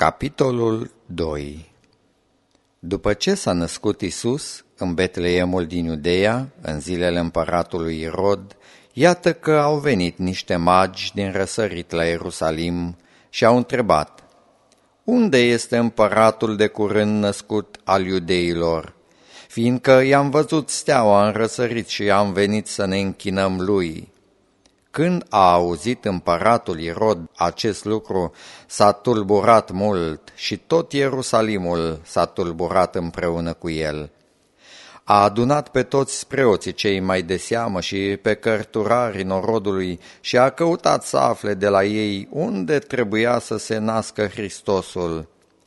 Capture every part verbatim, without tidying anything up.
Capitolul doi. După ce s-a născut Iisus în Betleemul din Iudeea, în zilele împăratului Irod, iată că au venit niște magi din răsărit la Ierusalim și au întrebat: Unde este împăratul de curând născut al iudeilor? Fiindcă i-am văzut steaua în răsărit și am venit să ne închinăm lui. Când a auzit împăratul Irod acest lucru, s-a tulburat mult și tot Ierusalimul s-a tulburat împreună cu el. A adunat pe toți preoții cei mai de seamă și pe cărturarii norodului și a căutat să afle de la ei unde trebuia să se nască Hristosul.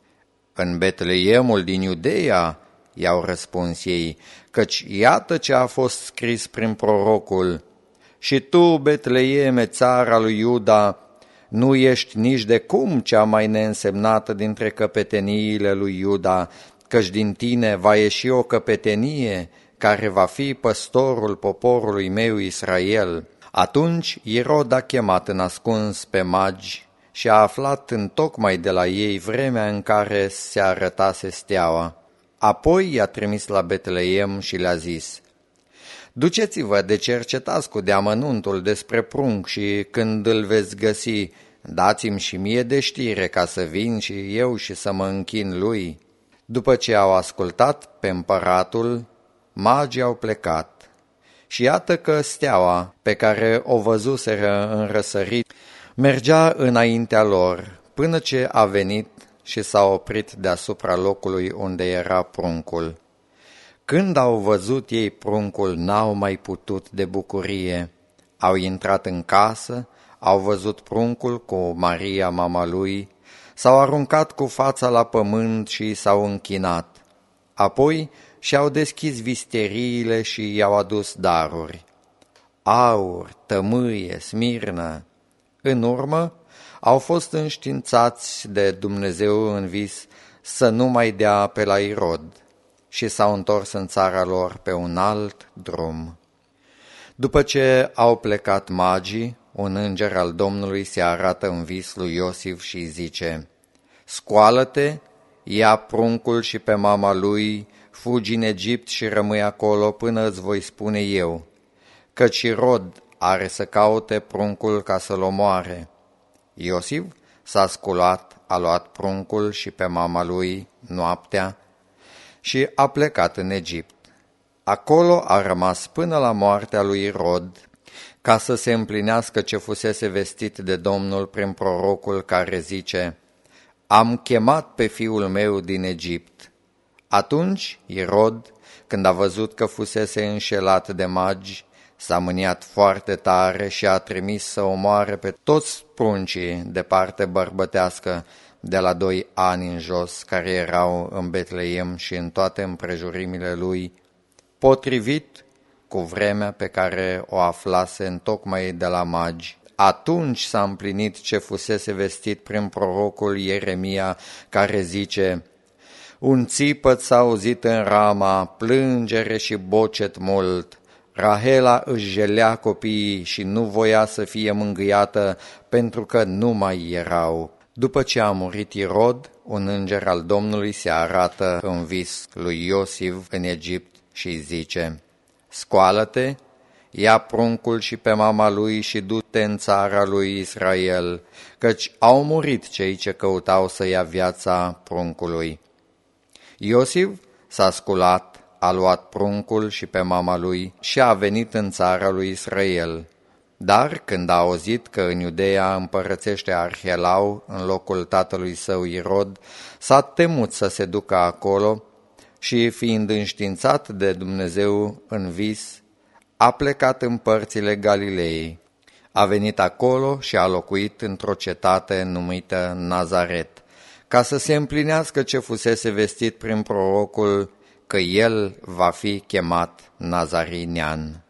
În Betleemul din Iudeea, i-au răspuns ei, căci iată ce a fost scris prin prorocul: Și tu, Betleeme, țara lui Iuda, nu ești nici de cum cea mai neînsemnată dintre căpeteniile lui Iuda, căci din tine va ieși o căpetenie care va fi păstorul poporului meu Israel. Atunci Irod a chemat în ascuns pe magi și a aflat întocmai de la ei vremea în care se arătase steaua. Apoi i-a trimis la Betleem și le-a zis: Duceți-vă de cercetați cu deamănuntul despre prunc și când îl veți găsi, dați-mi și mie de știre ca să vin și eu și să mă închin lui. După ce au ascultat pe împăratul, magii au plecat. Și iată că steaua pe care o văzuseră în răsărit mergea înaintea lor, până ce a venit și s-a oprit deasupra locului unde era pruncul. Când au văzut ei pruncul, n-au mai putut de bucurie. Au intrat în casă, au văzut pruncul cu Maria, mama lui, s-au aruncat cu fața la pământ și s-au închinat. Apoi și-au deschis visteriile și i-au adus daruri: aur, tămâie, smirnă. În urmă au fost înștiințați de Dumnezeu în vis să nu mai dea pe la Irod și s-au întors în țara lor pe un alt drum. După ce au plecat magii, un înger al Domnului se arată în vis lui Iosif și zice: Scoală-te, ia pruncul și pe mama lui, fugi în Egipt și rămâi acolo până îți voi spune eu, căci Irod are să caute pruncul ca să-l omoare. Iosif s-a sculat, a luat pruncul și pe mama lui noaptea și a plecat în Egipt. Acolo a rămas până la moartea lui Irod, ca să se împlinească ce fusese vestit de Domnul prin prorocul care zice: Am chemat pe fiul meu din Egipt. Atunci Irod, când a văzut că fusese înșelat de magi, s-a mâniat foarte tare și a trimis să omoare pe toți pruncii de parte bărbătească de la doi ani în jos, care erau în Betleem și în toate împrejurimile lui, potrivit cu vremea pe care o aflase întocmai de la magi. Atunci s-a împlinit ce fusese vestit prin prorocul Ieremia, care zice: Un țipăt s-a auzit în Rama, plângere și bocet mult. Rahela își jelea copiii și nu voia să fie mângâiată, pentru că nu mai erau. După ce a murit Irod, un înger al Domnului se arată în vis lui Iosif în Egipt și zice: Scoală-te, ia pruncul și pe mama lui și du-te în țara lui Israel, căci au murit cei ce căutau să ia viața pruncului. Iosif s-a sculat, a luat pruncul și pe mama lui și a venit în țara lui Israel. Dar când a auzit că în Iudeea împărățește Arhelau în locul tatălui său Irod, s-a temut să se ducă acolo și, fiind înștiințat de Dumnezeu în vis, a plecat în părțile Galilei. A venit acolo și a locuit într-o cetate numită Nazaret, ca să se împlinească ce fusese vestit prin prorocul, că el va fi chemat Nazarinean.